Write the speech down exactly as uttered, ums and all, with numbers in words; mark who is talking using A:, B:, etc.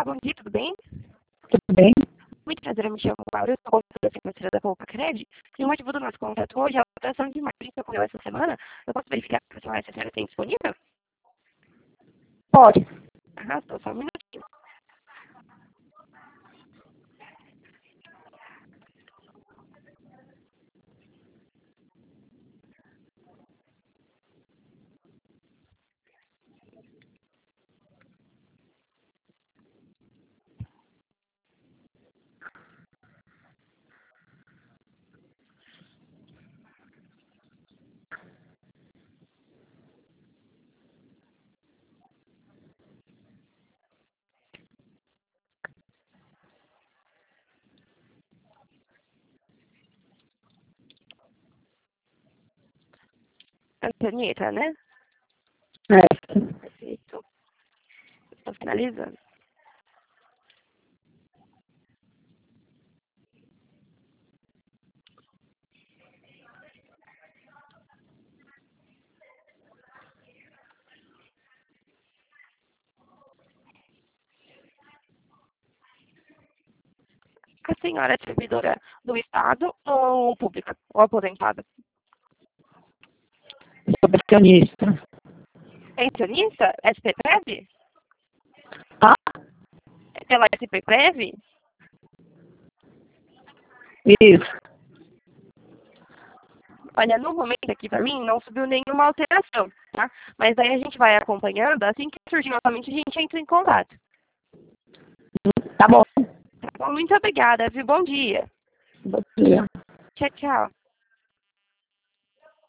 A: bom dia, tudo bem?
B: Tudo bem?
A: Muito prazer, eu me chamo Laura, eu sou consultora financeira da Colpacred. E o motivo do nosso contato hoje é a operação de margem que ocorreu essa semana. Eu posso verificar se a senhora, se a senhora tem disponível?
B: Pode.
A: Ah, estou só um minutinho. Antonieta, né?
B: É.
A: Perfeito. Estou finalizando. A senhora é servidora do Estado ou pública, ou aposentada?
B: Sou pensionista.
A: Pensionista? S P Prev?
B: Ah,
A: É pela S P Prev?
B: isso.
A: Olha, no momento aqui para mim não subiu nenhuma alteração, tá? Mas daí a gente vai acompanhando, assim que surgir novamente a gente entra em contato.
B: Tá bom.
A: Tá bom? Muito obrigada, viu? Bom dia.
B: Bom dia.
A: Tchau, tchau.